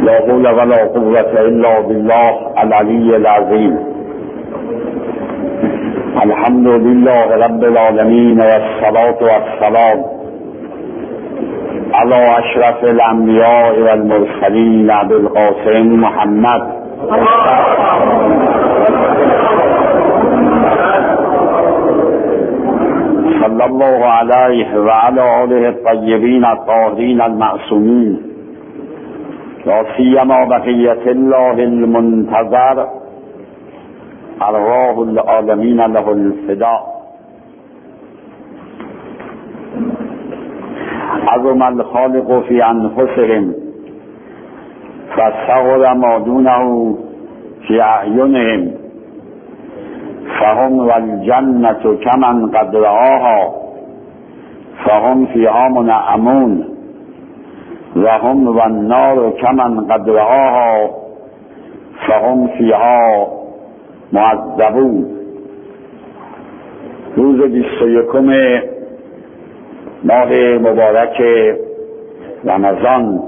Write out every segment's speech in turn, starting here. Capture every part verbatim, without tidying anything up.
لا حول ولا قوة الا بالله العلی العظیم. الحمد لله رب العالمین والصلاة والسلام علی اشرف الانبیاء والمرسلین ابی القاسم محمد صلی الله علیه و علی آله الطیبین الطاهرین المعصومین لا سیما بقیة الله المنتظر ارواح العالمین له الفداء. عظم الخالق فی انفسهم فصغر ما دونه فی اعینهم فهم والجنة کمن قد رآها فهم فیها منعمون و هم والنار کمن قد رآها فهم فیها معذبون. روز بیست و یکم ماه مبارک رمضان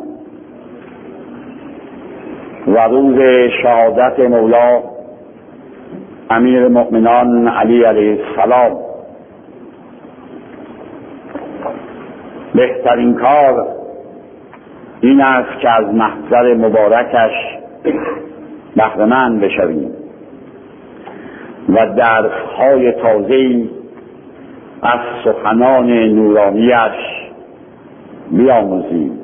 و روز شهادت مولا امیر المؤمنان علی علیه السلام، بهترین کار این است که از محضر مبارکش بهره‌مند بشویم و درس‌های تازه‌ای از سخنان نورانیش بیاموزیم.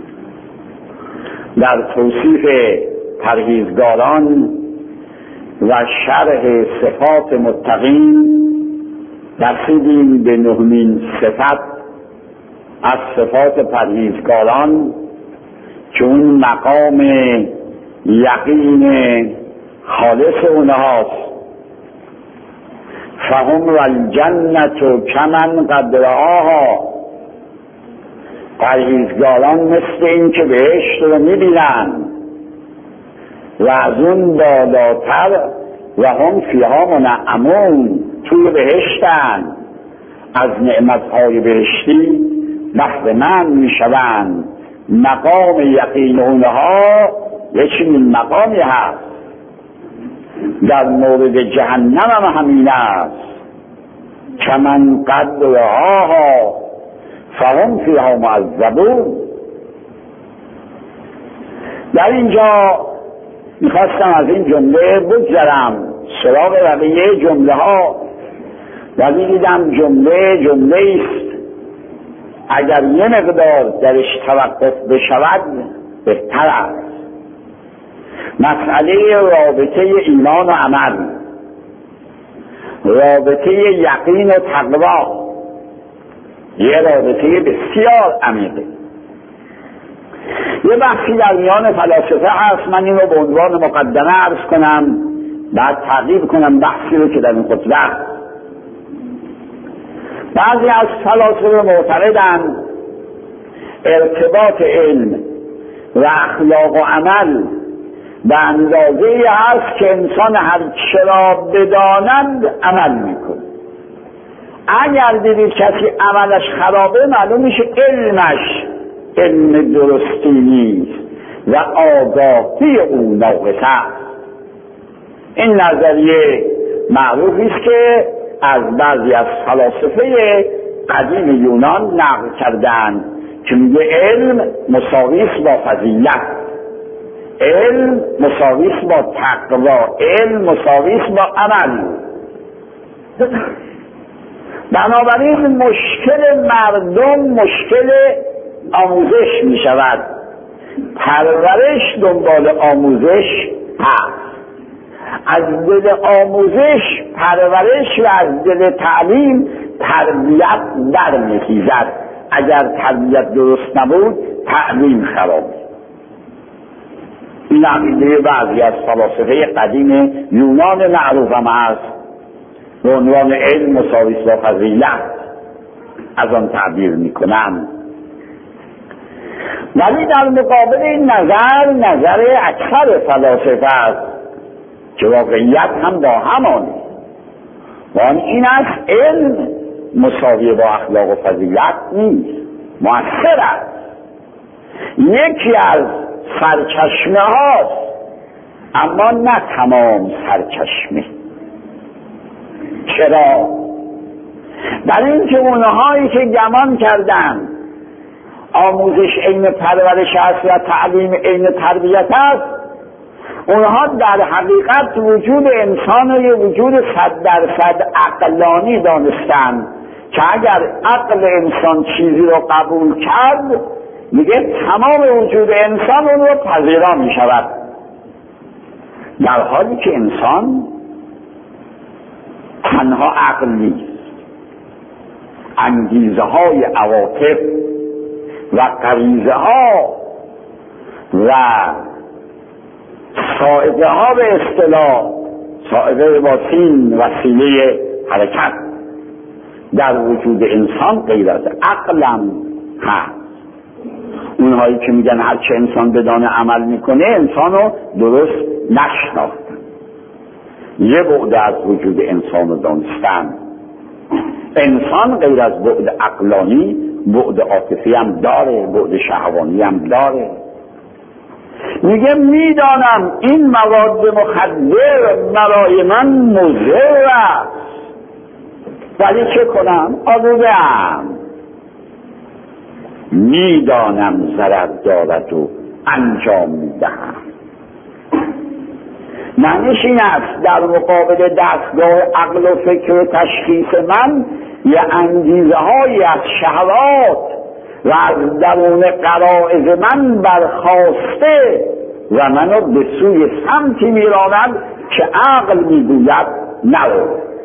در توصیف پرهیزگاران و شرح صفات متقین رسیدیم به نهمین صفت از صفات پرهیزگاران که اون مقام یقین خالص اونهاست. فهم والجنة کمن قد رآها، پرهیزگاران مثل این که بهشت رو میبینن و از اون بالاتر و هم فیها منعمون، توی بهشتن، از نعمتهای بهشتی بهره‌مند میشوند. مقام یقین اونها یک چنین مقامی هست. در مورد جهنم هم همین است. کمن قد رآها فهم فیها معذبون. در اینجا میخواستم از این جمله بگذرم سراغ بقیه جمله ها و دیدم جمله جمله است اگر یه مقدار درش توقف بشود بهتر است. مسئله رابطه ایمان و عمل، رابطه یقین و تقوا، یه رابطه بسیار عمیقه. یه بحثی در میان فلاسفه هست، من این رو به عنوان مقدمه عرض کنم، بعد تعقیب کنم بحثی رو که در این خطبه. بعضی از فلاسفه معتقدند ارتباط علم و اخلاق و عمل به اندازه‌ای هست که انسان هر چرا بدانند عمل میکنه. اگر دیدید کسی عملش خرابه معلوم میشه علمش علم درستی نیست و آگاهی او ناقص است. این نظریه معروفی است که از بعضی از فلاسفه قدیم یونان نقل کردند که میگه علم مساوی است با فضیلت، علم مساوی است با تقوا، علم مساوی است با عمل. بنابراین مشکل مردم مشکل آموزش می شود. پرورش دنبال آموزش هست. از دل آموزش پرورش و از دل تعلیم تربیت برمیخیزد. اگر تربیت درست نبود تعلیم خراب. این عقیده بعضی از فلاسفه قدیم یونان معروف هم هست، به عنوان علم مساوی است با فضیلت از آن تعبیر میکنم. ولی در مقابل این نظر نظر اکثر فلاسفه است که واقعیت هم با همانه و آن این است علم مساوی با اخلاق و فضیلت نیست، مؤثر است. یکی از سرچشمه هاست، اما نه تمام سرچشمه. چرا؟ برای اینکه اونهایی که گمان کردن آموزش عین پرورش است و تعلیم عین تربیت است، اونها در حقیقت وجود انسان رو یه وجود صد درصد عقلانی دانستن که اگر عقل انسان چیزی رو قبول کرد میگه تمام وجود انسان اون رو پذیرا میشود، در حالی که انسان تنها عقل نیست. انگیزه های عواطف و غریزه ها و سائقه ها به اصطلاح سائقه با سین وسیله حرکت در وجود انسان غیر از عقلم هست. اونهایی که میگن هرچه انسان بدانه عمل میکنه انسان رو درست نشناختن. یه بعد از وجود انسان رو دانستن. انسان غیر از بعد عقلانی بعد عاطفی هم داره، بعد شهوانی هم داره. میگه میدانم این مواد مخدر برای من مضر است، ولی چه کنم؟ آلوده‌ام. میدانم ضرر دارد و انجام میدهم. معنیش این است در مقابل دستگاه عقل و فکر و تشخیص من یه انگیزه هایی از شهوات و از درون غرایز من برخاسته و منو به سوی سمتی میراند که عقل میگوید نرو.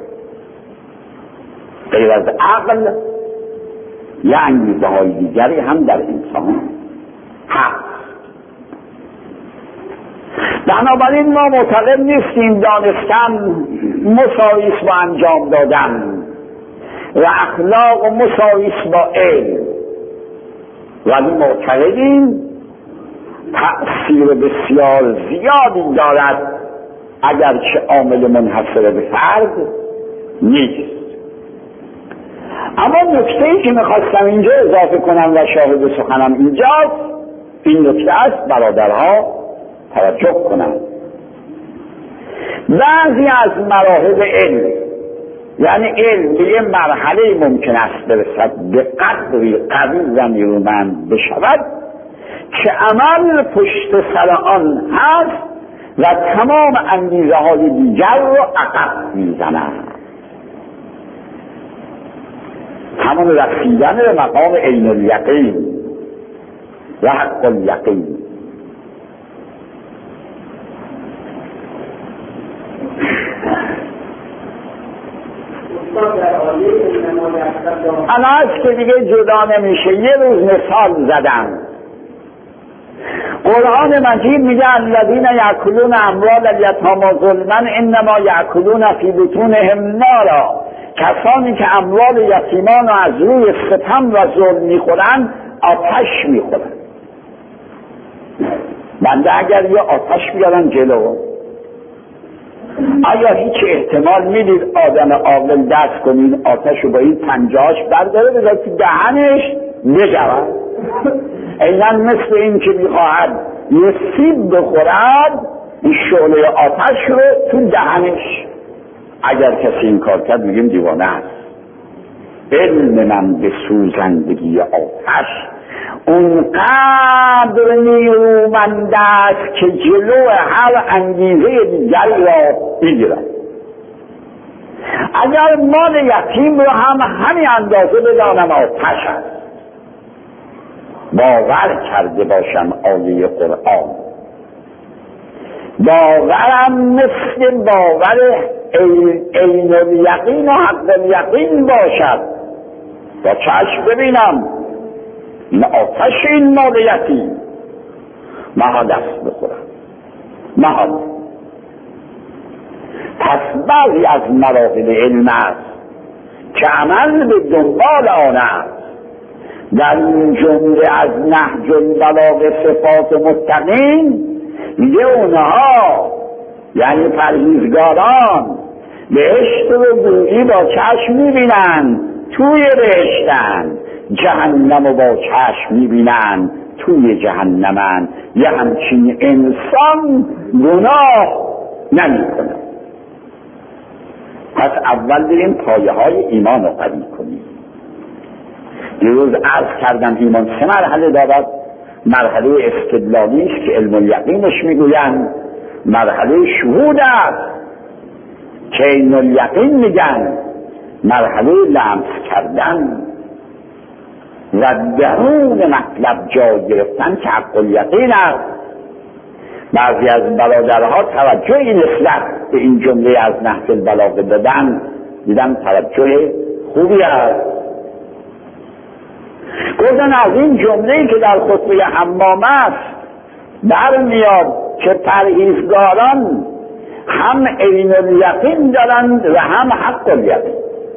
غیر از عقل یه انگیزه های دیگری هم در انسان هست. بنابراین ما معتقد نیستیم دانستن مساویس با انجام دادن و اخلاق مساویس با علم، ولی معتقدیم تأثیر بسیار زیادی دارد اگرچه عامل منحصر به فرد نیست. اما نکته‌ای که میخواستم اینجا اضافه کنم و شاهد سخنم اینجاست، این نکته است برادرها توجه کنند. بعضی از مراحل علم، یعنی علم به یه مرحله ممکن است برسد به قدری قوی و نیرومند بشود که عمل پشت سر آن هست و تمام انگیزه های دیگر رو عقب میزند. همون رسیدن به مقام عین الیقین و حق الیقین. الان که دیگه جدا نمیشه. یه روز مثال زدم. قرآن مجید میگه الذین یأکلون اموال الیتامی ظلما انما یأکلون فی بطونهم نارا. کسانی که اموال یتیمان رو از روی ستم و ظلم میخورن آتش میخورن. بنده اگر یه آتش بیارن جلو، آیا هیچ احتمال میدید آدم عاقل دست کنید آتش رو با این پنجهاش برداره بذاره تو دهنش بجود؟ اینا مثل این که میخواهد یه سیب بخورد این شعله آتش رو تو دهنش. اگر کسی این کار کرد میگیم دیوانه است. علم من به سوزندگی آتش اونقدر نیرومند است که جلو هر انگیزه دیگری را بگیرد. اگر مال یتیم رو هم همین اندازه بدانم آتش است، باور کرده باشم آیه قرآن، باورم مثل باور عین الیقین و حق الیقین باشد، با چشم ببینم این آتش این مال یتیم مها دست بخورم مها. پس بعضی از مراحل علم است که عمل به دنبال آن است. در این جمله از نهج البلاغه صفات متقین میگه اونها یعنی پرهیزگاران بهشت رو گویی با چشم میبینن توی بهشتن، جهنم رو با چشم میبینن توی جهنمن، یه همچین انسان گناه نمی کنه. پس اول بریم پایه های ایمان رو قوی کنیم. دیروز عرض کردم ایمان سه مرحله دارد. مرحله استدلالی است که علم الیقینش میگویند، مرحله شهود است که عین الیقین میگن، مرحله لمس کردن و درون مطلب جای گرفتن که حق الیقین است. بعضی از برادرها توجهی نسبت به این جمله از نهج البلاغه دادن، دیدم توجه خوبی است. گفتن از این جمله‌ای که در خطبه حمام است برمیاد که پرهیزگاران هم عین الیقین دارند و هم حق الیقین.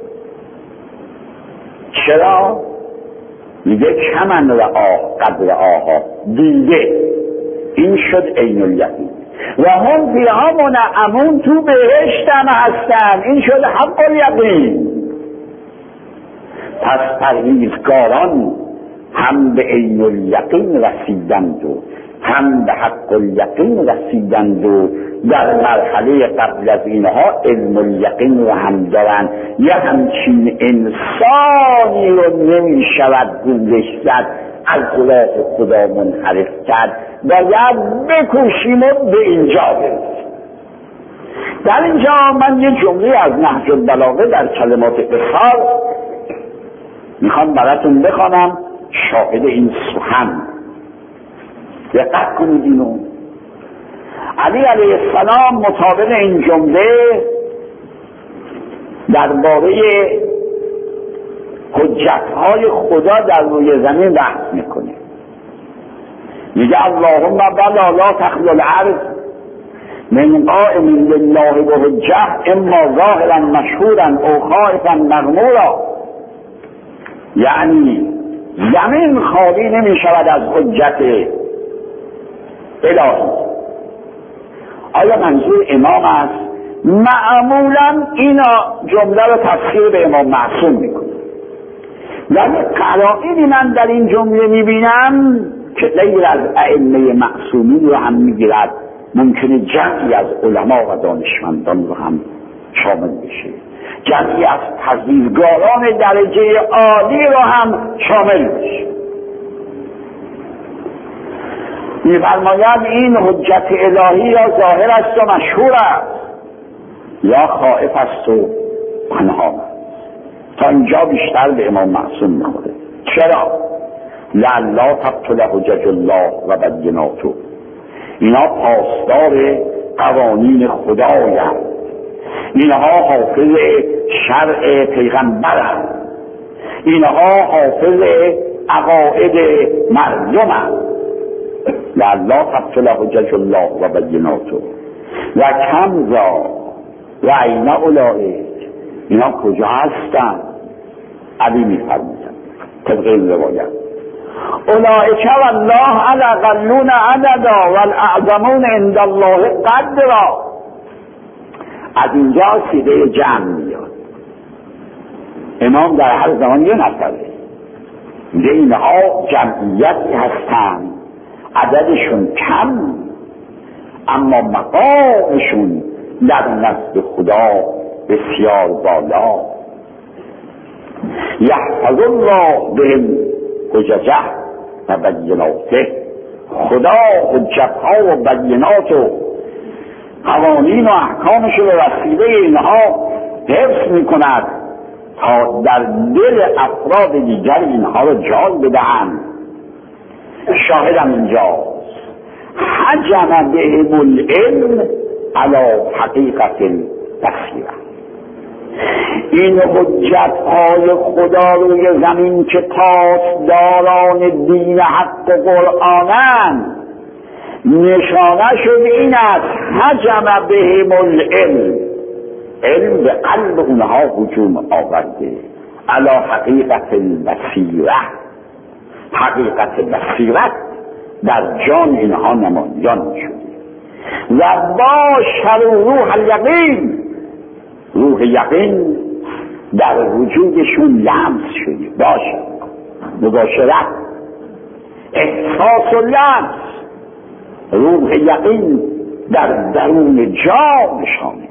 چرا؟ میگه کمن و آه قدر آها، دیگه این شد عین الیقین. و هم فیها منعمون، تو بهشت هم هستن، این شد حق الیقین. پس پرهیزگاران هم به عین الیقین رسیدند و هم به حق الیقین رسیدند و در مرحله قبل از اینها علم الیقین رو هم دارن. یه همچین انسانی رو نمی شود گولش زد، از راه خدا منحرف کرد، باید بکوشیم و به اینجا برسیم. در اینجا من یه جمله از نهج البلاغه در کلمات قصار میخوام براتون بخوانم، شاهد این سخن. دقت کنید اینو. علی علیه السلام مطابق این جمله درباره حجتهای خدا در روی زمین بحث میکنه. میگه اللهم بلا لا تخلو الارض من قائم لله و حجه اما ظاهرا مشهورا او خائفا مغمورا. یعنی زمین خالی نمی شود از حجت الهی. آیا منظور امام است؟ معمولا اینا جمله رو تفسیر به امام معصوم میکنه، ولی قرائنی من در این جمله میبینم که غیر از ائمه معصومین رو هم میگیرد، ممکنه جمعی از علما و دانشمندان رو هم شامل بشه، جمعی از پذیرگاران درجه عالی رو هم شامل بشه. می‌فرماید این حجت الهی یا ظاهر است و مشهور است یا خائف است و پنهان است. تا اینجا بیشتر به امام معصوم میخوره. چرا؟ لعلا تبطل حجج الله و بیناته. اینا پاسدار قوانین خدایند، اینها حافظ شرع پیغمبرند، اینها حافظ عقاید مردمند. لعلا تبطل حجج الله و بیناته و کمزا و عین اولئک. اینا کجا هستن؟ علی میفرماید طبق این روایت اولئک والله الاقلون عددا والاعظمون عند الله قدرا. از اینجا سیده جمع میاد. امام در هر زمان یه نفره میگه اینها جمعیتی هستن، عددشون کم اما مقامشون در نزد خدا بسیار بالا. یحفظ الله بهم حججه و بیناته. خدا حجتها و بینات و قوانین و احکامش رو وسیله اینها حفظ میکند تا در دل افراد دیگر اینها رو جای بدهند. شاهدم اینجاست حجم بهم العلم علی حقیقت البصیره. این حجت های خدا روی زمین که پاسداران دین حق قرآنند، نشانه شد این است حجم بهم العلم، علم به قلب اونها هجوم آورده، علی حقیقت البصیره. حقیقت بصیرت در جان اینها نمایان شده و با شر روح الیقین، روح یقین در وجودشون لمس شده. باشه مباشرت احساس و لمس، روح یقین در درون جانشانه.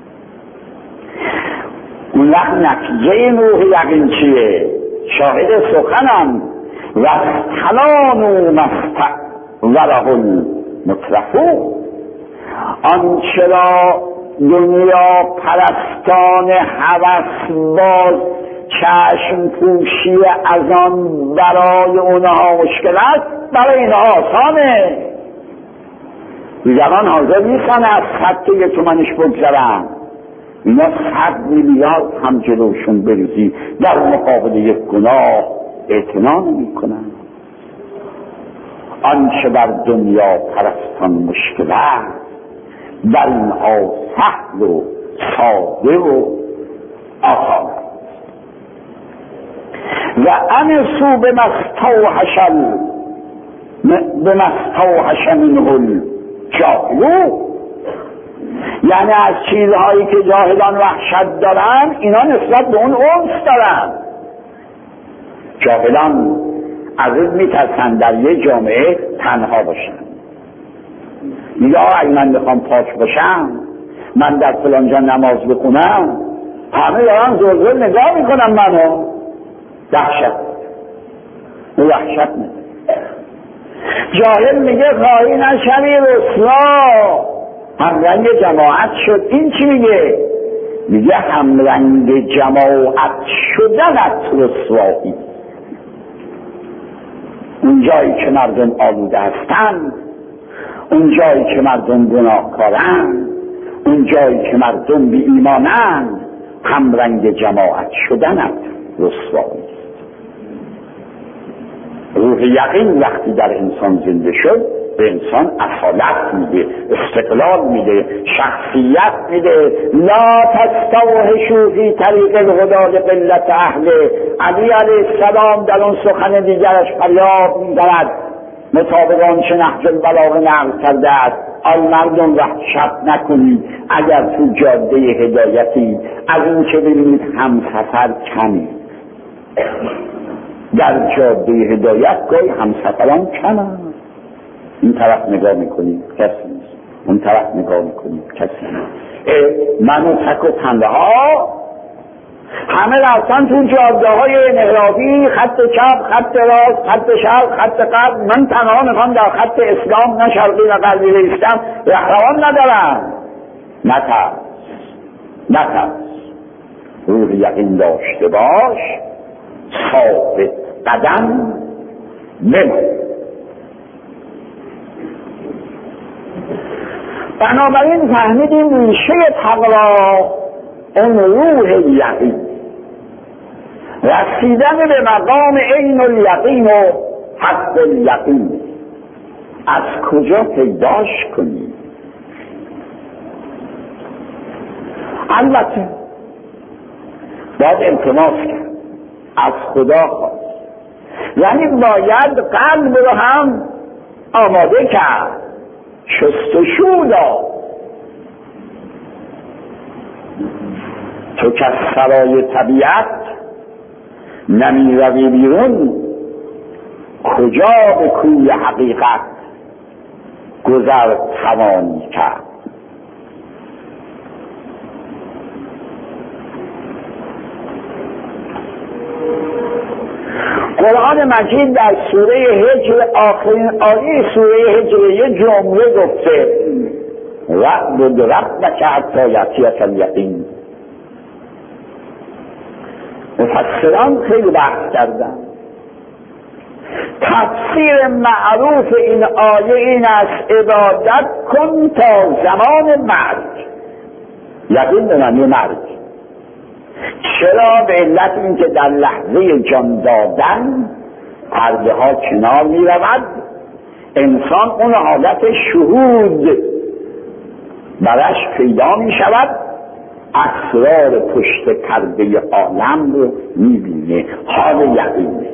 اون وقت نتیجه این روح یقین چیه؟ شاهد سخنم و کلان مستقره المترفون، آنچه را دنیا پرستان هوس باز چشم پوشی از آن برای اونها مشکل است، برای اینها آسانه. دیگران حاضر نیستن از خط یه تومنش بگذرن، اینا صد میلیارد هم جلوشون بریزی در مقابل یک گناه اعتنا نمی‌کنن. آنچه بر دنیا پرستان مشکل است در اینها سهل و ساده و آسان است. و انسو به مستوحشل به مستوحش منه الجاهلون، یعنی از چیزهایی که جاهلان وحشت دارن اینا نسبت به اون انس دارن. جاهلان از این میترسن در یه جامعه تنها باشن. میگه آقا اگه من میخوام پاک باشم، من در فلان جا نماز بخونم، همه دارن زور زور نگاه میکنم منو. وحشت او وحشت نه. جاهل میگه خواهی نشوی رسوا، همرنگ جماعت شد. این چی میگه؟ میگه همرنگ جماعت شدنت رسوایی. اون جایی که مردم آلوده هستند، اون جایی که مردم گناهکارند، اون جایی که مردم بی ایمانند، همرنگ جماعت شدنت رسوایی. روح یقین وقتی در انسان زنده شد، به انسان اصالت میده، استقلال میده، شخصیت میده. لا تستوحشوا فی طریق الهدی قلت اهله. علی علیه السلام در اون سخن دیگرش فریاد میزند مطابق آنچه نهج البلاغه نقل کرده است: آی مردم وحشت نکنید اگر تو جاده هدایتی، از این که ببینید همسفر کمی. در جاده هدایت گاهی همسفران کمند. این طرف نگاه میکنید کسی نیست، اون طرف نگاه میکنید کسی نیست. من و تک و تنها همه رفتن تو جاده های انحرافی، خط چپ، خط راست، خط شرق، خط غرب. من تنها میخوام در خط اسلام نه شرقی نه غربی بایستم. رهروان ندارم. نترس نترس، روح یقین داشته باش، ثابت قدم بمان. بنابراین فهمیدیم ریشه تقوا اون روح یقین، رسیدن به مقام عین الیقین و حق الیقین. از کجا پیداش کنی؟ البته باید التماس کرد، از خدا خواست، یعنی باید قلب رو هم آماده کرد، شستشو داد. تو که سرای طبیعت نمی روی بیرون، کجا به کوی حقیقت گذر توانی کرد؟ قرآن مجید در سوره هجر، آخرین آیه سوره هجر، یه جمله گفته: وعبد ربک حتی یأتیک الیقین. مفسران خیلی بحث کردن. تفسیر معروف این آیه این است: عبادت کن تا زمان مرگ. یقین به معنی مرگ. چرا؟ به علت این که در لحظه جان دادن پرده ها کنار می رود، انسان اون حالت شهود برش پیدا می شود، اسرار پشت پرده عالم رو می بینه، حال یقینه.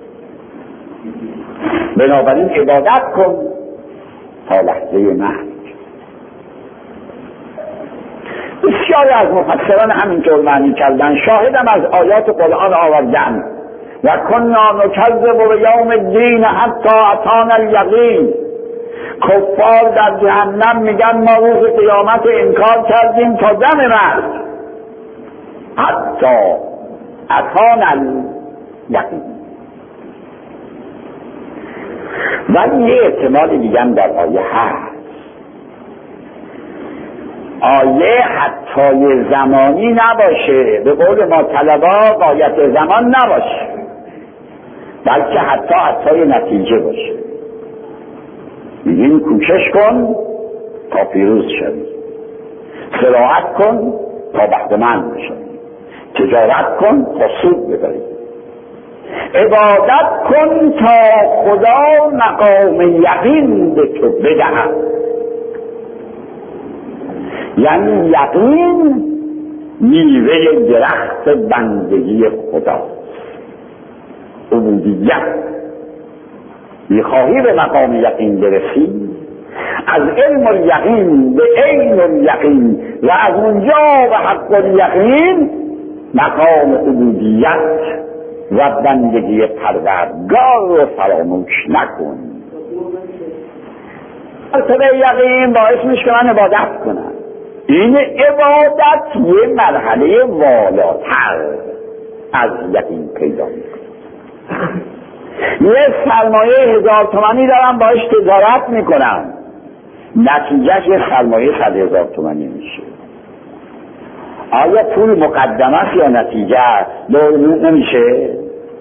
بنابراین عبادت کن تا لحظه مرگ. بسیاری از مفسران همینطور معنی کردن. شاهدم از آیات قرآن آوردن و کنا نکذب بیوم الدین حتی اتانا الیقین. کفار در جهنم میگن ما روز قیامت انکار کردیم تا دم مرگ، حتی اتانا الیقین. ولی یه احتمال دیگه هم در آیه هست. آیه حتی زمانی نباشه، به قول ما طلبا غایت زمان نباشه، بلکه حتی حتی نتیجه باشه. میگیم کوشش کن تا پیروز شوی، سراحت کن تا بختمند بشوی، تجارت کن تا سود ببری، عبادت کن تا خدا مقام یقین به تو بدهد. یعنی یقین میوه درخت بندگی خدا، عبودیت. میخواهی به مقام یقین برسی، از علم الیقین به عین الیقین و از اونجا به حق الیقین، مقام عبودیت و بندگی پروردگار رو فراموش نکن. مرتبه یقین باعث میشه که من عبادت کنم. این عبادت یه مرحله والاتر از یقین پیدا میکنه. یه سرمایه هزار تومانی دارم باش تجارت میکنم، نتیجهش یه سرمایه صد هزار تومانی میشه. آیا پول مقدمه است یا نتیجه است؟ دورمون نمیشه.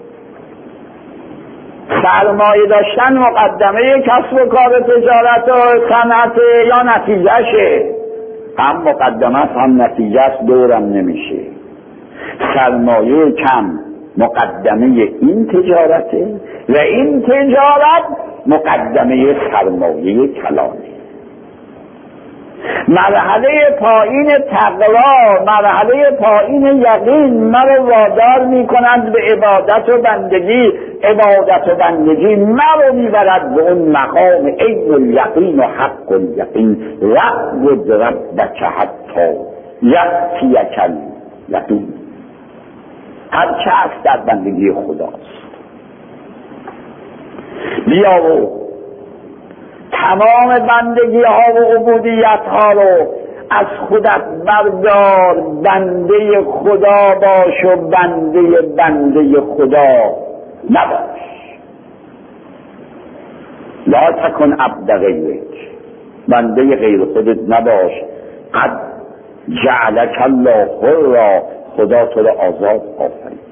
سرمایه داشتن مقدمه کسب و کار تجارت و صنعت یا نتیجهشه؟ هم مقدمه است هم نتیجه است، دورم نمیشه. سرمایه کم مقدمه این تجارته و این تجارت مقدمه سرمایه کلانه. مرحله پایین تقوا، مرحله پایین یقین مرا وادار میکنند به عبادت و بندگی. عبادت و بندگی مرا میبرد به اون مقام عین الیقین و حق الیقین. وعبد ربک حتی یأتیک الیقین. هر چه هست در بندگی خداست. بیا و تمام بندگی ها و عبودیت ها رو از خودت بردار، بنده خدا باش و بنده بنده خدا نباش. لا تکن عبد غیرک، بنده غیر خودت نباش. قد جعلک الله حرا، خدا تو رو آزاد آفرید.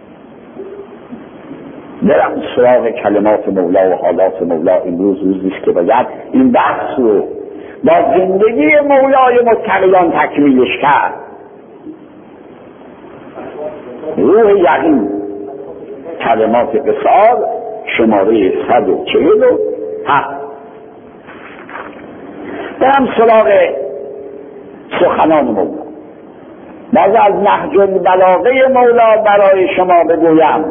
برم سراغ کلمات مولا و حالات مولا. امروز روزیست که باید این بحث رو با زندگی مولای متقیان تکمیلش کرد. روح یقین، کلمات قصار، شماره صد و چهل و هفت. برم سراغ سخنان مولا. باز از نهج البلاغه مولا برای شما بگویم.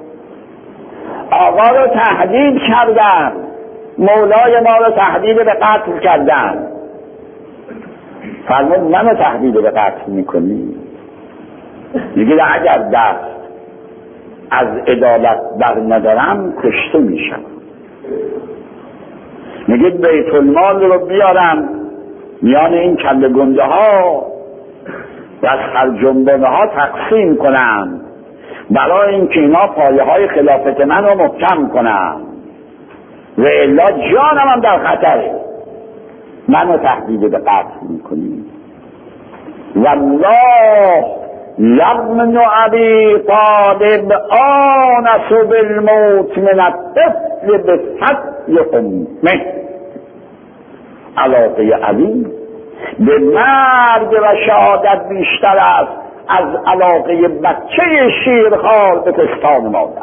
آقا رو تهدید کردن، مولای ما رو تهدید به قتل کردن. فرمود منو تهدید به قتل میکنی؟ میگه اگر دست از عدالت بر ندارم کشته میشم. میگه بیت المال رو بیارم میان این کله گنده ها و از خرجنبانه ها تقسیم کنم برای اینکه اینا پایه های خلافت من رو محکم کنم و الا جانم هم در خطره. منو تهدید به قتل میکنی. والله یبن ابی طالب آنس بالموت من الطفل بفتح امه. علاقه علی به مرگ و شهادت بیشتر است از علاقه بچه شیرخوار به پستان مادر.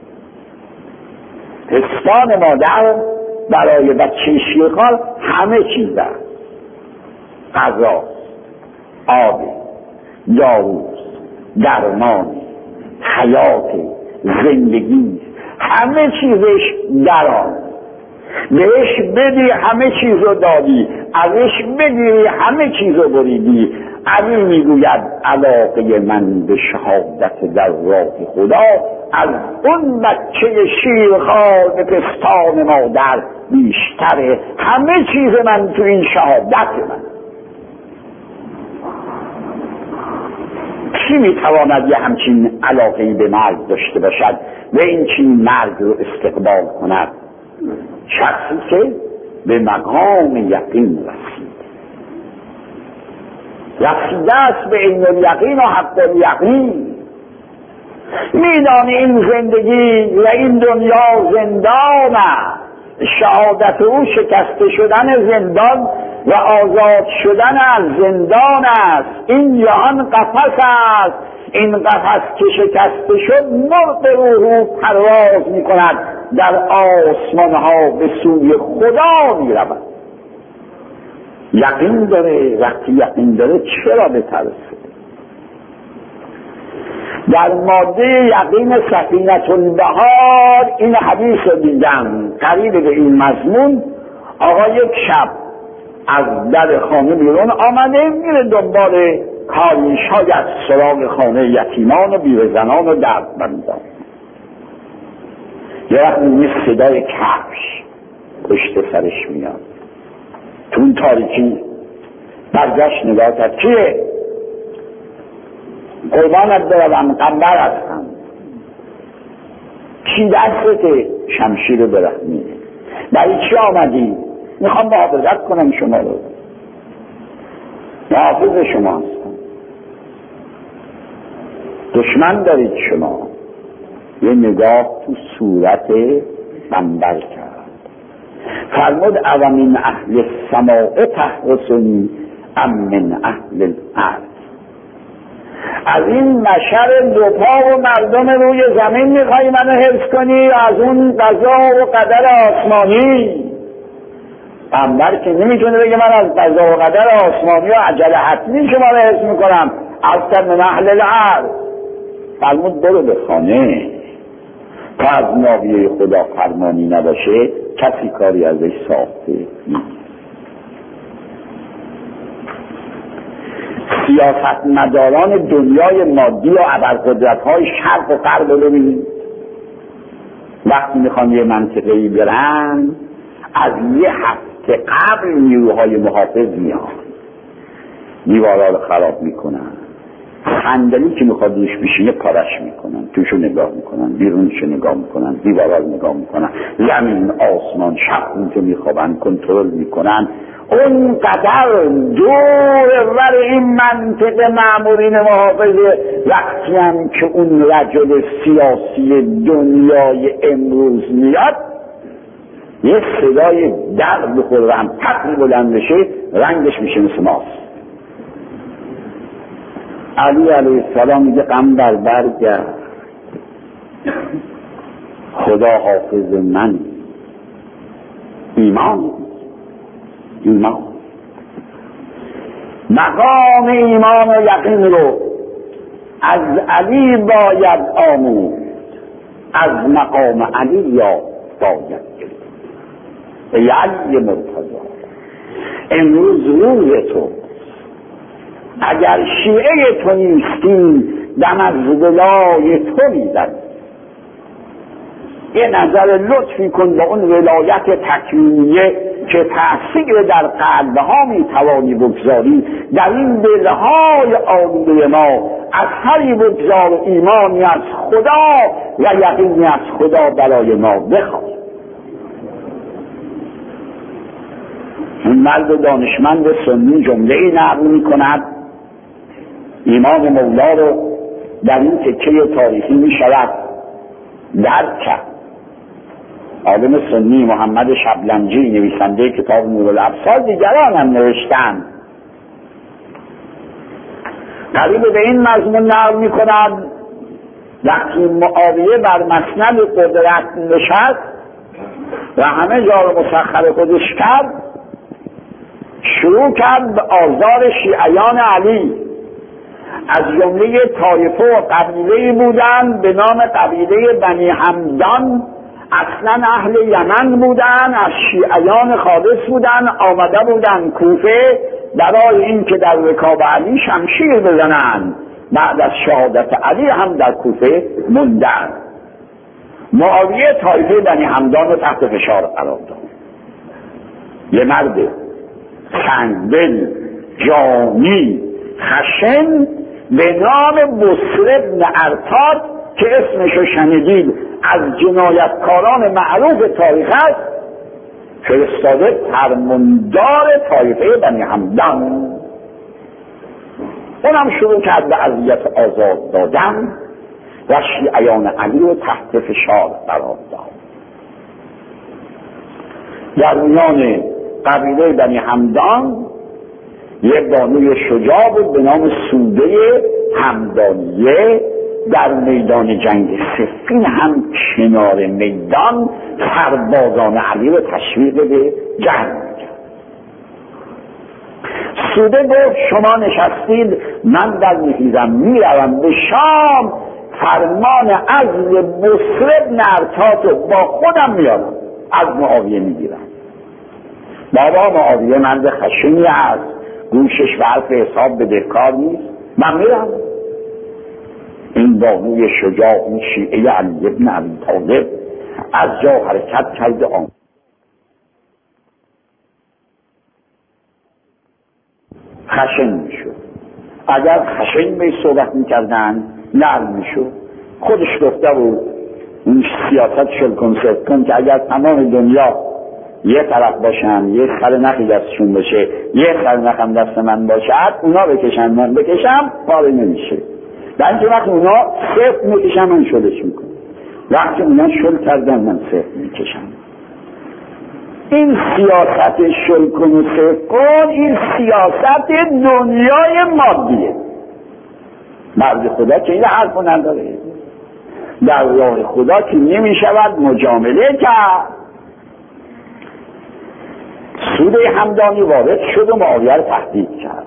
پستان مادر برای بچه شیرخوار همه چیز است. غذا، آب، داروست، درمان، حیات، زندگی، همه چیزش در آن. بهش بدی همه چیز رو دادی، ازش بگیری همه چیز رو بریدی. علی میگوید علاقه من به شهادت در راه خدا از اون بچه شیرخوار به پستان مادر بیشتره. همه چیز من تو این شهادت من. کی میتواند یه همچین علاقه‌ای به مرگ داشته باشد و این چین مرگ رو استقبال کند؟ شخصی که به مقام یقین رسید، رسیده است به این الیقین و حق الیقین. میدانی این زندگی و این دنیا زندان است. شهادت او شکسته شدن زندان و آزاد شدن از زندان است. این جهان قفس است. این قفس که شکسته شد مرغ روح پرواز می کند، در آسمان ها به سوی خدا می رود. یقین داره. وقتی یقین داره چرا بترسه؟ در ماده یقین سفینة البحار این حدیث رو دیدم قریب به این مضمون. آقا یک شب از در خانه بیرون آمده، میره دنبال کاری، شاید سراغ خانه یتیمان و بیوه‌زنان و دردمندان. یه وقت میبینی صدای کفش پشت سرش میاد. تو اون تاریکی برگشت نگاه کرد. کیه؟ قربانت بروم قنبر هستم. کی دستته؟ شمشیر برهنی. برای چی آمدی؟ میخوام محافظت کنم شما رو. محافظ شما هستم. دشمن دارید شما. یه نگاه تو صورت قنبر کرد. فرمود او من اهل السماء تحرسنی ام من اهل الارض. از این مشر دو پا و مردم روی زمین میخوایی منو حفظ کنی یا از اون قضا و قدر آسمانی؟ قنبر که نمیتونه بگه من از قضا و قدر آسمانی و عجل حتمی شما رو حفظ میکنم. اصلا من اهل الارض. فرمود برو به خانه. تا از ناویه خدا فرمانی نباشه کسی کاری ازش ساخته نیست. سیاست مداران دنیای مادی و ابرقدرت های شرق و غرب رو ببینید. وقتی میخوان یه منطقه‌ای برن از یه هفته قبل نیروهای محافظ میان، دیوارها رو خراب میکنن. خندلی که میخواد روش بشینه پارش میکنن، توشو نگاه میکنن، بیرونشو نگاه میکنن، دیوارها رو نگاه میکنن، زمین آسمان شب که میخوابن کنترل میکنن. اون قدر دور ور این منطقه مامورین محافظه. وقتی هم که اون رجل سیاسی دنیای امروز میاد یه صدای در بخوره هم تقریب بلند بشه رنگش میشه مثل ماست. علی علیه السلام میگه قنبر برگرد، خدا حافظ من. ایمان ایمان مقام ایمان و یقین رو از علی باید آموز، از مقام علی یا باید گرفت. ای علی مرتضی امروز روز تو، اگر شیعه تو نیستی دم از ولای تو میزد. یه نظر لطفی کن به اون ولایت تکوینیه که تأثیر در قلبها میتوانی بگذاری. در این دلهای آلوده ما اثری بگذار و ایمانی از خدا و یقینی از خدا برای ما بخواه. این مرد دانشمند سنی جمله ای نقل می کند ایمان مولا رو در این تکه تاریخی می شود درک کرد. عالم سنی محمد شبلنجی نویسنده کتاب نورالابصار دیگران هم نوشتند. قریب به این مضمون نقل می کند وقتی معاویه بر مسند قدرت نشست و همه جا رو مسخر خودش کرد، شروع کرد به آزار شیعیان علی. از جمله طایفه و قبیله‌ای بودند به نام قبیله بنی همدان اصلا اهل یمن بودن، از شیعیان خالص بودن، آمده بودن کوفه برای این که در رکاب علی شمشیر بزنن. بعد از شهادت علی هم در کوفه موندن. معاویه طایفه بنی همدان رو تحت فشار قرار داد. یه مرد سنگدل، جانی، خشن به نام بصر بن ارتاد که اسمشو شنیدید، از جنایتکاران معروف تاریخ است، فرستاده فرماندار طایفه بنی همدان. اونم شروع کرد به اذیت آزاد دادن و شیعیان علی رو تحت فشار قرار داد. در میان قبیله بنی همدان یک بانوی شجاع بود به نام سوده همدانیه. در میدان جنگ صفین هم کنار میدان سربازان علی رو تشویق به جنگ میکرد. سوده گفت شما نشستید، من در میخیزم میروم به شام، فرمان عزل بصر بن ارتاد رو با خودم میارم، از معاویه میگیرم. بابا معاویه مرد خشنی است، گوشش به حرف حساب بدهکار نیست، من میرم. این بانوی شجاع، این شیعه علی بن ابی طالب از جا حرکت کرده آن خشن میشد. اگر خشن به صحبت میکردن نرم میشد. خودش گفته بود این سیاست شل کن ست کن که اگر تمام دنیا یه طرف باشن، یه خر نخی دستشون باشه، یه خر نخم دست من باشد، اونا بکشن من بکشم، پاره نمیشه. در اینکه وقت اونا صفت میکشن من شلش میکنم، وقتی اونا شل کردن من صفت میکشم. این سیاست شل کن و صفت کن، این سیاست دنیای مادیه. مرد خدا که این حرفو نداره. در راه خدا که نمیشود مجامله کرد. سوده همدانی وارد شد و معاویه رو تهدید کرد.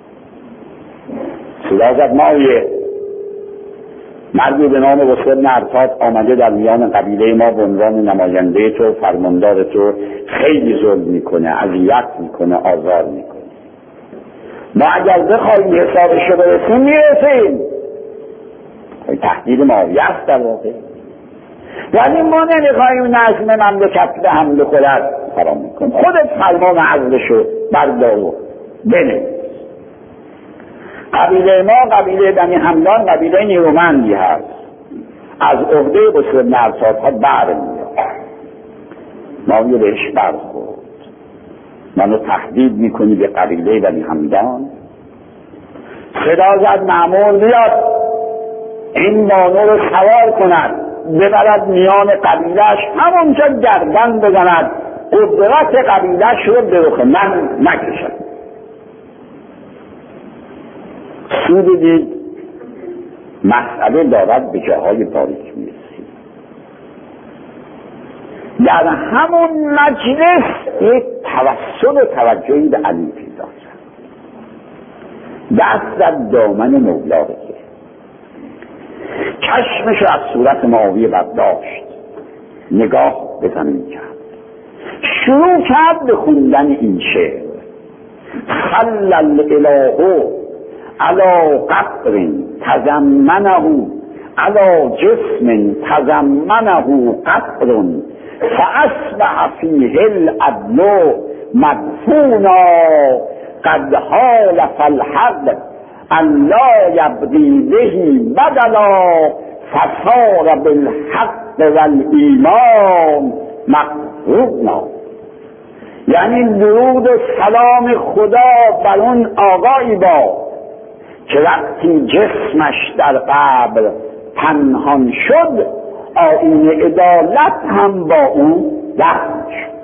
صدا زد معاویه، مردی به نام بصر بن ارتاد آمده در میان قبیله ما به عنوان نماینده تو، فرماندار تو، خیلی ظلم میکنه، اذیت میکنه، آزار میکنه. ما اگر بخوایم حسابش رو برسیم میرسیم. تهدید معاویه است در واقع. یعنی ما نمیخوایم نظم مملکت به حمل خودت فرام میکن، خودت فرمان عزلشو بردار و بنویس. قبیله ما قبیله بنی همدان قبیله نیرومندی هست، از عهده بصر بن ارتاد ها بر میاد. معاویه بهش برخورد، منو تهدید میکنی به قبیله بنی همدان؟ صدا زد مأمور بیاد این بانو رو سوار کند، ببرد میان قبیلهش، همونجا گردن بزند، قدرت قبیلهش رو به رخ من نکشد. سود دید مسئله دارد به جاهای باریک میرسید. در همون مجلس یک توسل و توجهی به علی پیدا شد. دست در دامن مولا بگیر، چشمش از صورت معاویه برداشت، نگاه به زمین کرد، شروع کرد به خوندن این شعر: صلی الاله علی قبر تضمنه علی جسم تضمنه قبر فاصبح فیه العدل مدفونا قد حالف الحق ان لا یبغی به بدلا فصار بالحق والایمان مقرونا. یعنی درود و سلام خدا بر اون آقایی با که وقتی جسمش در قبر پنهان شد، آیین عدالت هم با اون دفن شد.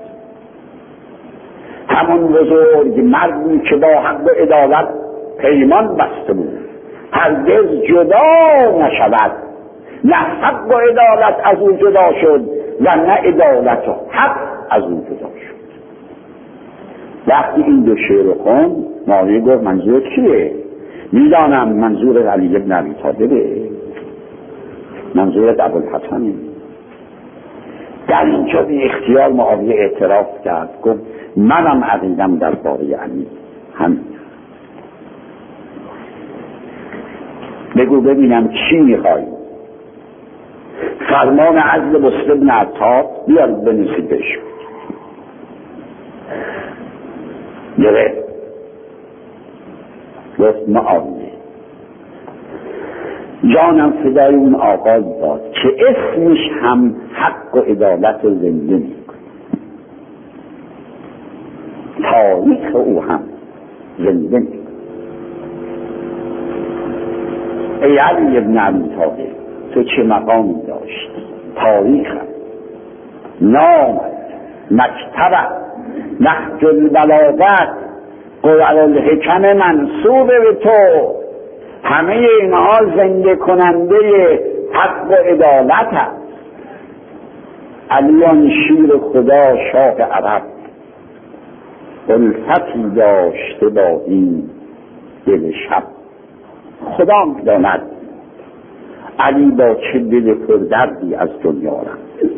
همون بزرگ مردی که با حق و عدالت پیمان بسته بود، هرگز جدا نشود. نه حق و عدالت از او جدا شد و نه عدالت و حق از او جدا شد. وقتی این دو شعر خوند، معاویه گفت منظور کیه؟ میدانم منظور علی بن ابی طالبه، منظور ابوالحسنه. در اینجا بی اختیار معاویه اعتراف کرد، گفت منم عقیدم در باره علی همین. بگو ببینم چی میخوایی؟ فرمان عزل بسر بن عطار بیارید بنویسید بهشون. گره گفت معاویه جانم فدای اون آقای باد که اسمش هم حق و عدالت و زنده میکنه، تاریخ او هم زنده میکنه. ای علی ابن ابی طالب، تو چه مقامی داشت؟ تاریخ نام مکتب نهج البلاغت قرآن الحکم منصوب به تو، همه اینها زنده کننده حق و عدالت هست. علیان شیر خدا شاه عرب، الفتی داشته با این دل شب. خدا می‌داند علی با چه دل پردردی از دنیا رفت.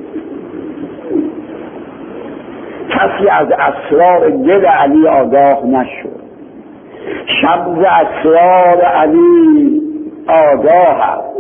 کسی از اسرار دل علی آگاه نشد. شب ز اسرار علی آگاه است،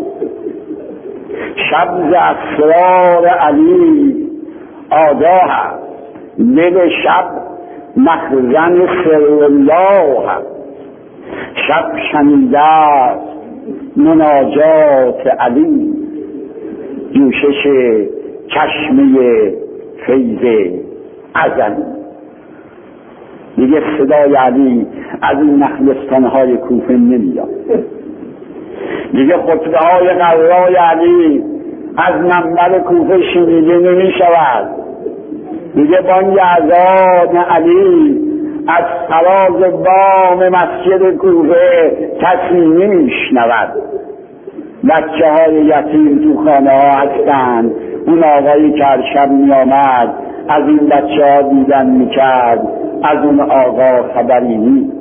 شب ز اسرار علی آگاه است. دل شب مخزن سر الله است. شب شنیده است مناجات علی، جوشش چشمه فیض ازلی. دیگه صدای علی از این نخلستانهای کوفه نمیاد. دیگه خطبه های قرای علی از منبر کوفه شنیده نمی شود. دیگه بانگ اذان علی از فراز بام مسجد کوفه کسی نمی شنود. بچه های یتیم تو خانه ها هستند. اون آقایی که هر شب می آمد از این بچه ها دیدن می کرد، از اون آقا خبری نیست.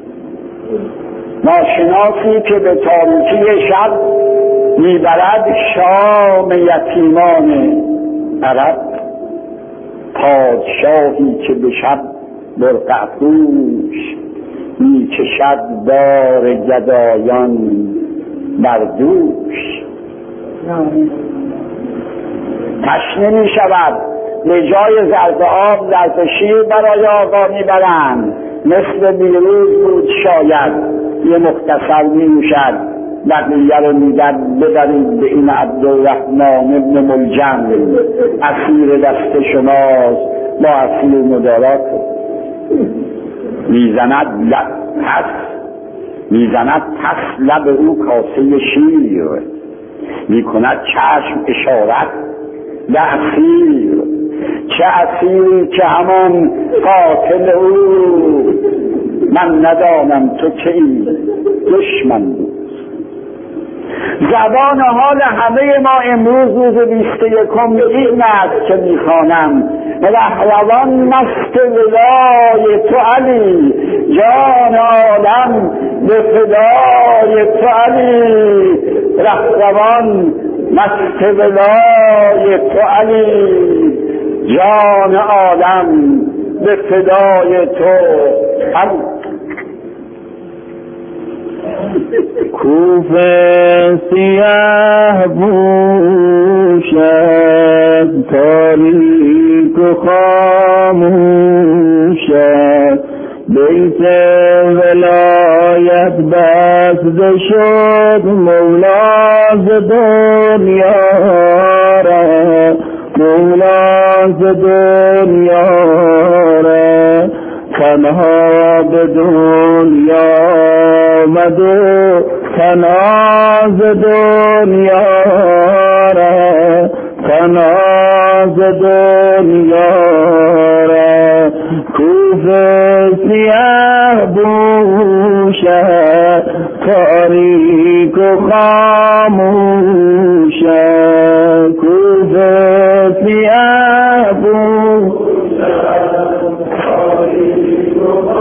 ناشناسی که به تاریکی شب میبرد شام یتیمان عرب، پادشاهی که به شب برقع پوش میکشد بار گدایان بر دوش. تشنه می شود، به جای ظرف آب ظرف شیر برای آقا میبرند. مثل دیروز بود شاید یه مختصر می نوشد، بقیه رو میدن ببرید به این عبدالرحمن ابن ملجم، اسیر دست شماست، با اسیر مدارات میزند لب پس میزند پس لب او کاسه شیر، میکند چشم اشارت به اسیر. چه اسیری که همان قاتل او، من ندانم تو که این دشمن بود. زبان حال همه ما امروز روز بیست یکم این است که میخوانم: رهروان مست ولای تو علی، جان عالم به فدای تو علی. رهروان مست ولای تو علی، جان عالم به فدای تو علی. کوفه سیاه بوشد، تاریک و خاموشد. بیت ولایت بسته شد، مولا ز دنیا را، مولا ز دنیا را. تنها به دنیا آمد و تنها ز دنیا را، تنها ز دنیا را. کوفه سیاه بوشد، تاریک و خاموشد. کوفه سیاه بوشد، تاریک و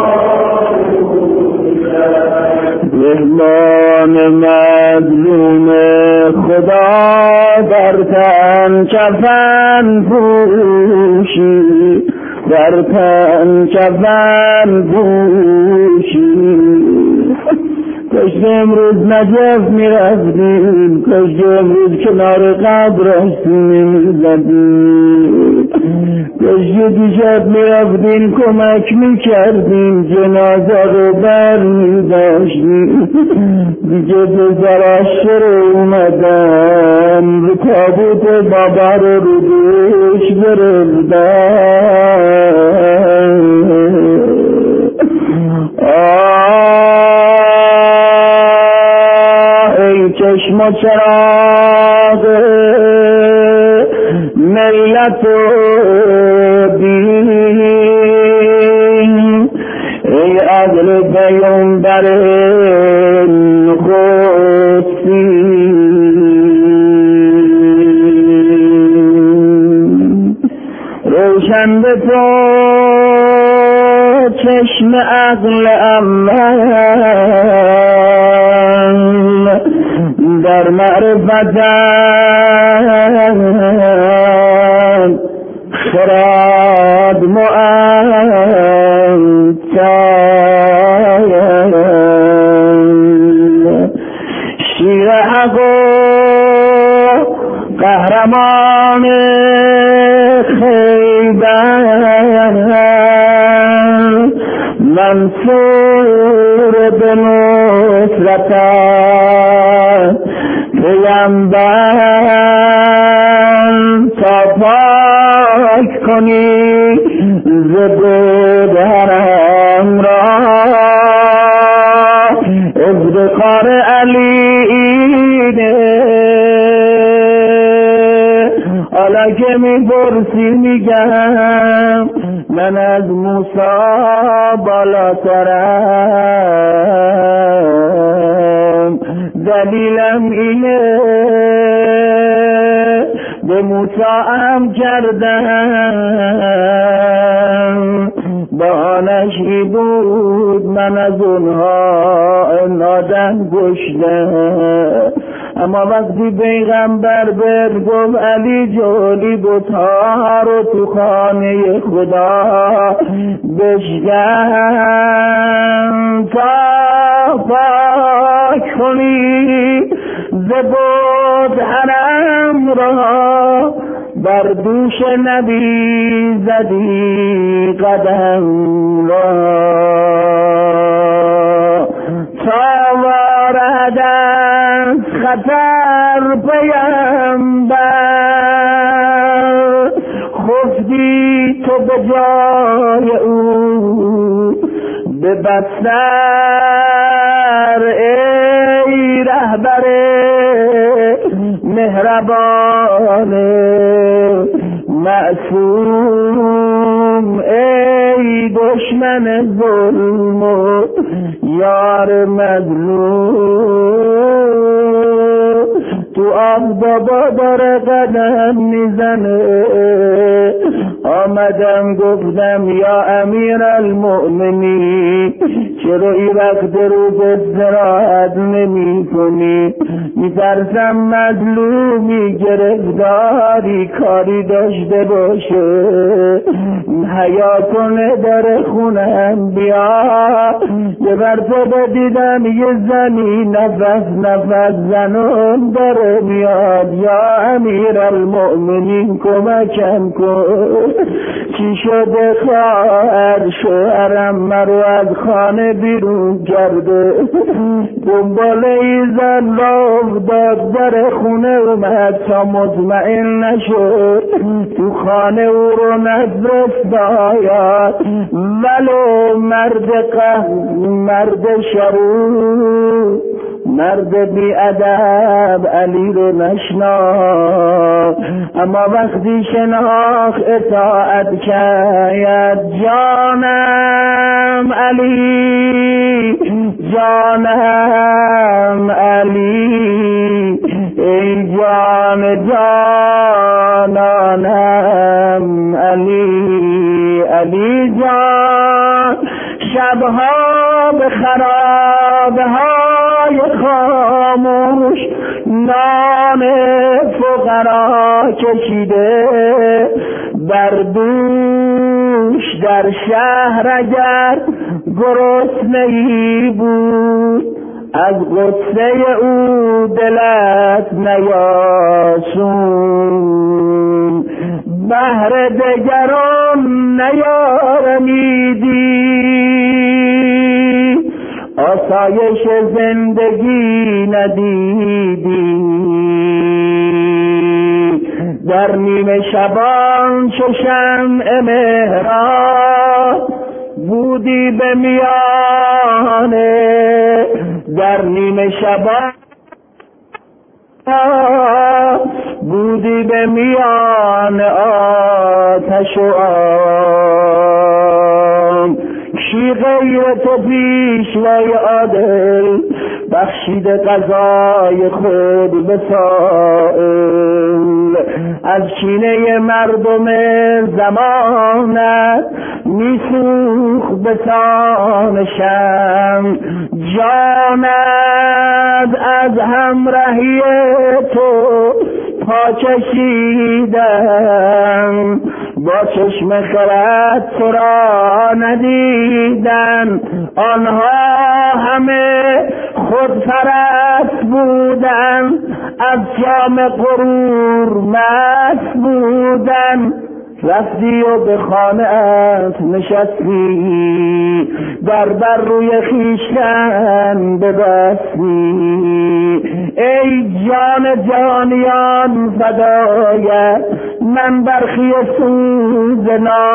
خاموشد. مهمان مظلوم خدا بر تن کفن کفن پوشی در تن کفن پوشی کاش امروز نجف میرفتیم کاش امروز کنار قبرش میزدیم کاش دیشب میرفتیم کمک میکردیم جنازه رو بر میداشتیم دیگه پسرش شروع اومدن رو تابوت بابا رو رو دوش گرفتن چشم و چراغ ملت و دین ای عدل پیامبر قدسی روشن به تو چشم عقل اول در معرفت خرد مؤمن شیر حق و قهرمان خیبر منصور به نصرت پیامبر تا پاک کنی ز بدرم را افتخار علی اینه حالا که میپرسی میگم من از موسی بالاترم دلیلم اینه به موسی هم کردم بهانش ای بود من از اونها نادن گشتم اما وقتی پیغمبر بر گفت علی جولی بت‌ها رو تو خانه خدا بشکن تا پاک کنی ز بت حرم را بر دوش نبی زدی قدم را تا وارد از خطر پیامبر خفتی تو به جای او به بستر ای رهبر مهربان معصوم ای دشمن ظلم و یار مظلوم تو آب بابا داره قدم میزنه آمدم گفتم یا امیر المؤمنین چرا این وقت روز استراحت نمی کنی میترسم مظلومی گرفتاری کاری داشته باشه حیا کنه در خونم بیا یه مرتبه دیدم یه زنی نفس نفس زنون داره میاد یا امیر المؤمنین کمکم کن چی شده خواهر شوهرم مرو از خانه بیرون کرده دنبال ای زن را افتاد در خونه اومد تا مطمئن نشد تو خانه او رو نفرست باید ولو مرد قهر مرد شرور مرد بی ادب علی رو نشناخت اما وقتی شناخت اطاعت کرد جانم علی جانم علی ای جان جانانم علی علی جان شبها به خرابه های خاموش نام فقرا کشیده بر دوش در شهر اگر گرسنه‌ای بود از غصه او دلت نیاسون بهر دگران نیارمیدی آسایش زندگی ندیدی در نیمه شبان چو شمع مهراب بودی به میانه در نیمه شبان بودی به میان آتش و آن کی غیر تو پیشوای عادل بخشید قضای خود به سائل از کینه مردم زمانت میسوخت به سان شم جانت از همراهی تو پا کشیدم با چشم خرد تو را ندیدن آنها همه خودپرست بودن از جام غرور مست بودن رفتی و به خانه‌ات نشستی در بر روی خویشتن ببستی ای جان جانیان فدایت من برخی سوز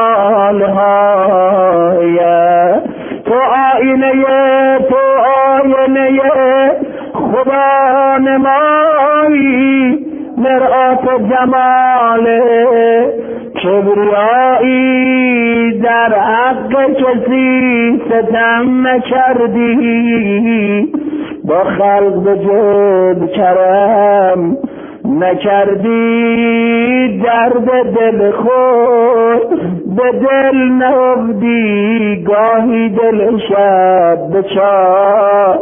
نالهایت تو آینه تو آینه خدا نمایی مرآت جمال کبریایی در حق کسی ستم نکردی با خلق به جد کرم نکردی درد دل خود به دل نهفتی گاهی دل شب به چاه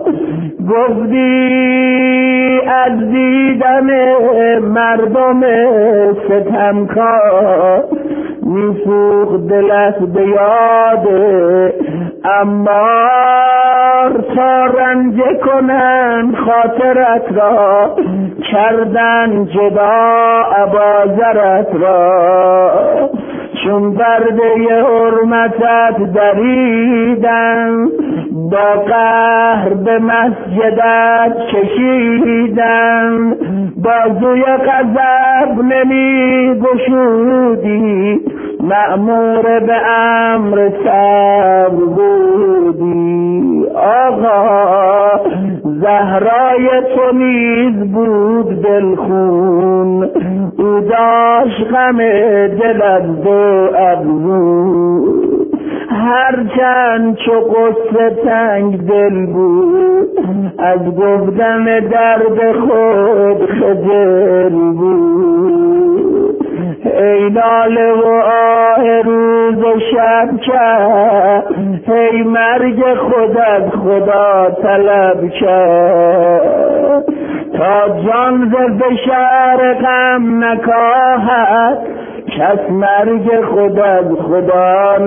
گفتی از دیدن مردم ستمکار میسوخت دلت به یاد امار تا رنج کنن خاطرت را کردن جدا ابازرت را چون برده حرمتت دریدن با قهر به مسجدت کشیدن بازوی غضب نمی گشودی مأمور به امر صبر بودی آقا زهرای تو نیز بود دلخون او داشت غم دل از دو ابرو هرچند چو قصه تنگ دل بود از گفتن درد خود خجل بود ای ناله و آه روز و شب کرد ای مرگ خود از خدا طلب کرد تا جان ز فشار غم نکاهد کس مرگ خود از خدا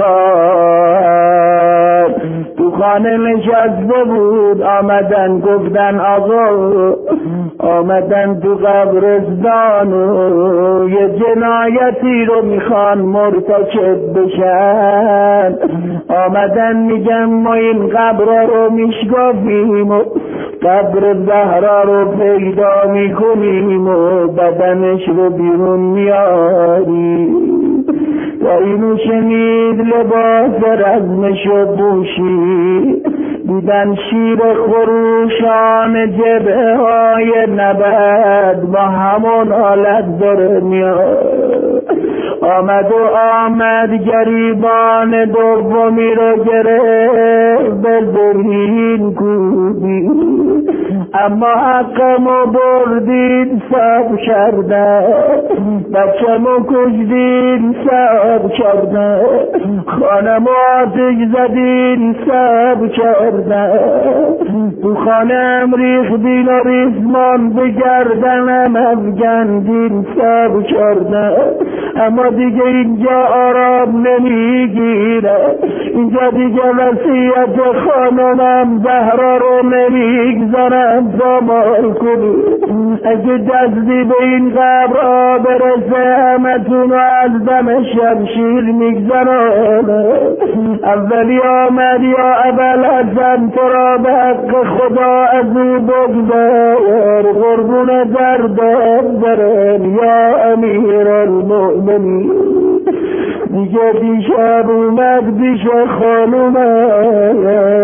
نخواهد تو خانه نشسته بود آمدن گفتن آقا آمدن تو قبرستان و یه جنایتی رو میخوان مرتکب بشن آمدن میگن ما این قبر رو میشکافیم و قبر زهرا رو پیدا میکنیم و بدنش رو بیرون میاریم تا اینو شنید لباس رزمشو پوشید دیدن شیر خروشان جبهه های نبرد با همون حالت داره میاد آمد و آمد گریبان دومی رو گرفت به زمین کوبی اما حقمو بردین سب کردن، بچه‌مو کشدین سب کردن، خانمو آتش زدین سب کردن، تو خانم ریختین و ریسمان بگردنم افگندین سب کردن. اما دیگه اینجا آرام نمیگیره، اینجا دیگه وصیت خانمم زهرا رو نمیگذارم زمال کنی. اگه دستی به این قبرها برسه همتون رو از دم شمشیر میگذارم. اولی آمد یا اول حسن تو را به حق خدا از او بگذار، قربون دردم برم یا امیر المؤمنین. دیگه دیشب اومد پیش خانومم،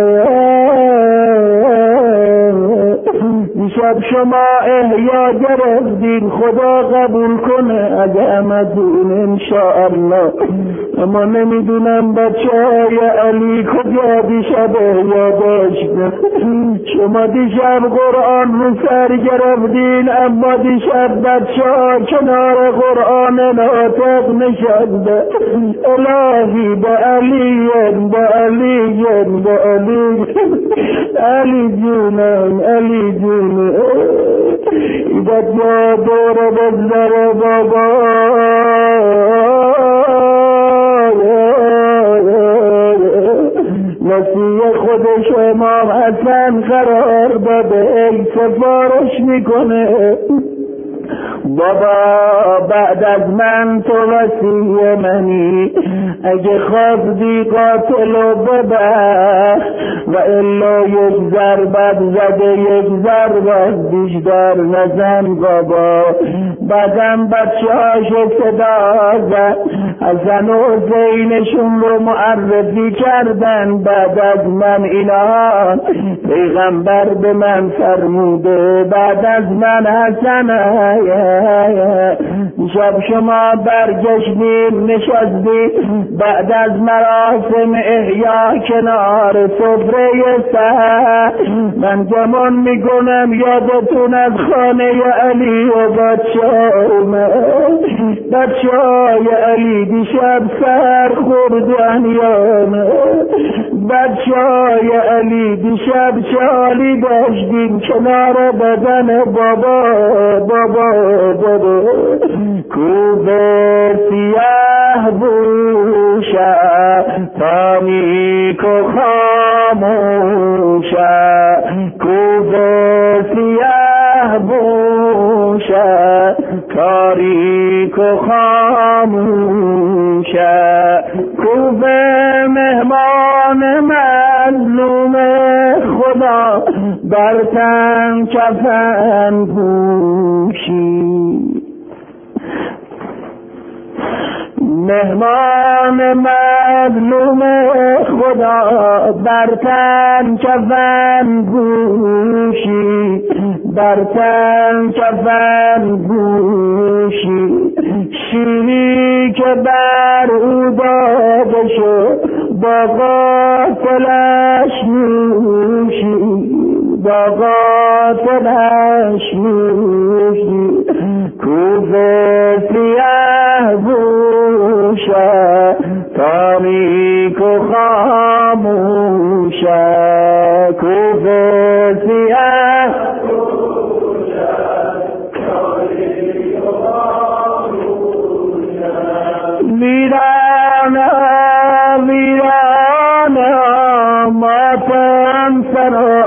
دیشب شما احیا گرفتین، خدا قبول کنه اگه همتون انشاءالله. اما نمیدونم بچه های علی کجا دیشب احیا داشتن. شما دیشب قرآن رو سر گرفتین، اما دیشب بچه ها کنار قرآن ناطق نشسته. الهی به علی به علی به علی علی جونم علی جونم ایدت جا دور بزر بابا نسیه خودش امام حسن قرار داده، ای سفارش میکنه بابا بعد از من تو وصی منی، اگه خواستی قاتلو ببر و الا یک ضربت زده یک ضربت بیشتر نزن بابا. بعدم بچه هاشو صدا زد، حسن و حسینشون رو معرفی کردن. بعد از من اینا پیغمبر به من فرموده، بعد از من حسن شب شما برگشتیم نشستیم بعد از مراسم احیا کنار سفره سحر. من گمان میکنم یادتون از خانه علی و بچه اومد، بچه های علی دیشب سر خوردن یا نه؟ بچه های علی دیشب چالی داشتیم کنار بدن بابا بابا بابا. کوبه سیاه بوشه تاریک و خاموشه، کوبه سیاه بوشه تاریک و خاموشه، کوبه مهمان مظلوم خدا بر تن کفن پوشی. مهمان مظلوم خدا بر تن کفن پوشی، بر تن کفن پوشی. شیری که بر او داده شد با قاتلش نوشی، با قاتلش نوشی. کوفه سیاه بوشه تاریک و خاموشه، کوفه سیاه بوشه تاریک و خاموشه. ویرانه ویرانه ماتم سرا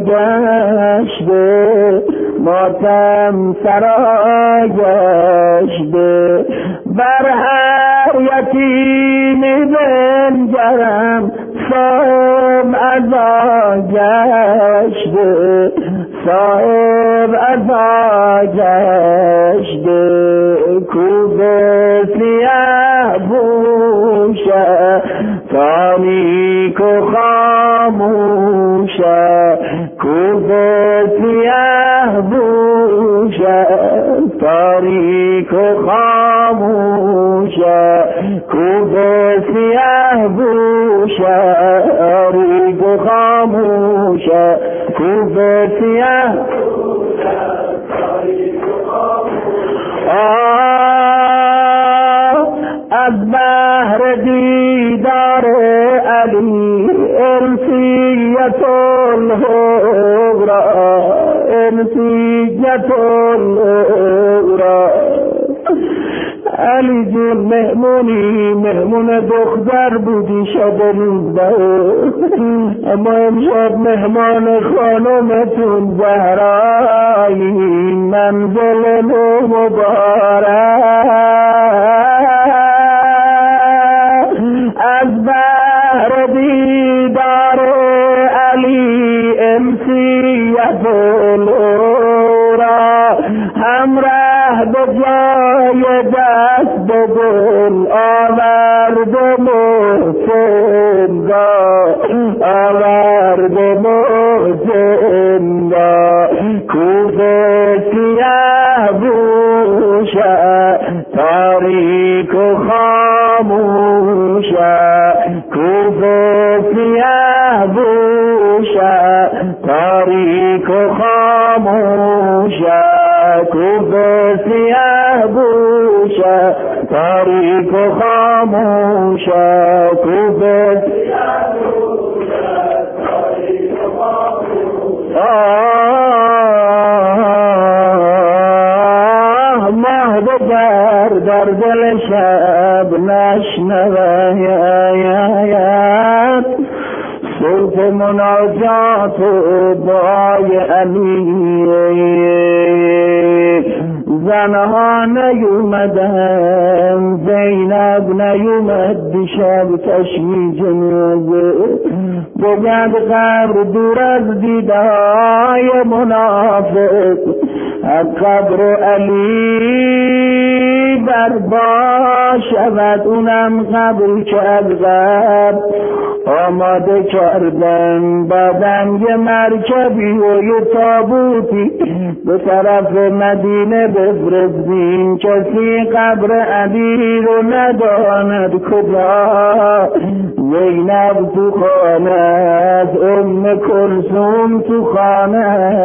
گشته، ماتم سرا گشته. بر هر یتیمی بنگرم صاحب عزا گشته، صاحب عزا گشته. کوبه سیاه بوشه تاریک و خاموشه، کوبه سیاه بوشه تاریک و خاموشه، کوبه سیاه بوشه تاریک و خاموشه، کوفه سیاه از بحر دیدار علی انسیت الهورا انسیت الهورا علی جون مهمونی مهمون دختر بودی شب روزده اما امشب مهمان خانمتون زهرایی منزل نو مبارک از بحر دیدار علی امسیت الورا همراه به جای دست به گل آورد محسن را آورد محسن را کوفه سیاه بوشه تاریک و خاموشه کوفه سیاه بوشه تاریک و خاموشه کوفه سیاه بوشه تاریک و خاموشه کوفه سیاه بوشه تاریک و خاموشه آه مهد در در دل شب نشنوید صوت مناجات و دعای علی زنها نیومدن زینب نیومد دیشب تشییع جنازه بگرد قبر دور از دیدهای منافق از قبر علی برپا شود اونم قبری که از قبر آماده کردن بعدم یه مرکبی و یه تابوتی به طرف مدینه بفرستیم کسی قبر علی رو نداند کجا زینب تو خانه است ام کلثوم تو خانه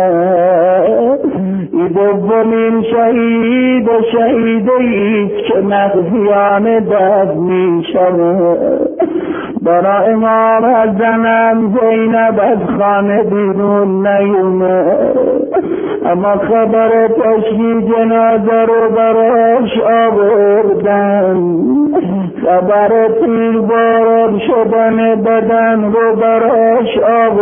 ای دومین شهید و شهیده ایست که مخفیانه دفن می شود برای امام حسنم زینب از خانه بیرون نیومد اما خبر تشییع جنازه رو براش آوردن خبر تیرباران شدن بدن رو براش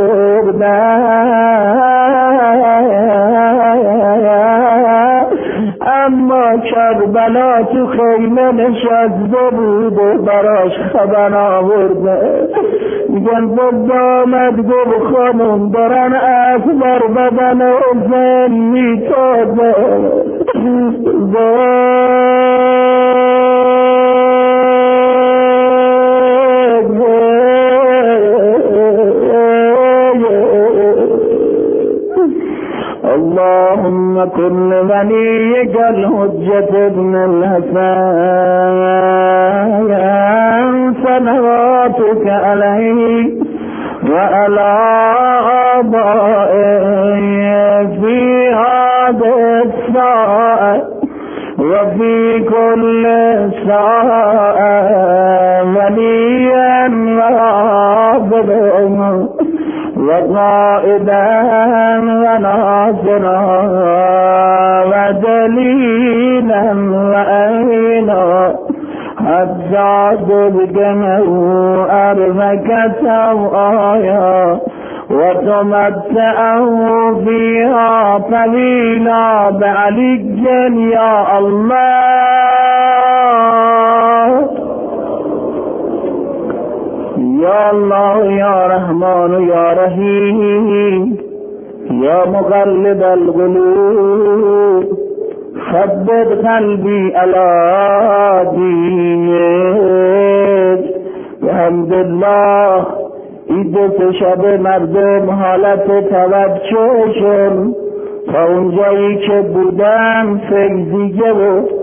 آوردن اما کربلا تو خیمه نشسته بود و براش خبر آورده میگن بود آمد گل خانم دارن اکبر بدن حسین میتازه اللهم كن وليك الحجة ابن الحسن صلواتك عليه وعلى آبائه في هذه الساعة وفي كل ساعة وليا وحافظا وقائدا وناصرا ودليلا وأمينا حتى تبقنه أرضك سوآيا وتمتعه فيها طويلا بعلي يا الله يا الله يا رحمن يا رحيم يا مقلب القلوب ثبت قلبي على دينك الحمد لله عید شب مردم حالت توجهشون تا اونجایی که بودن فکر دیگه بود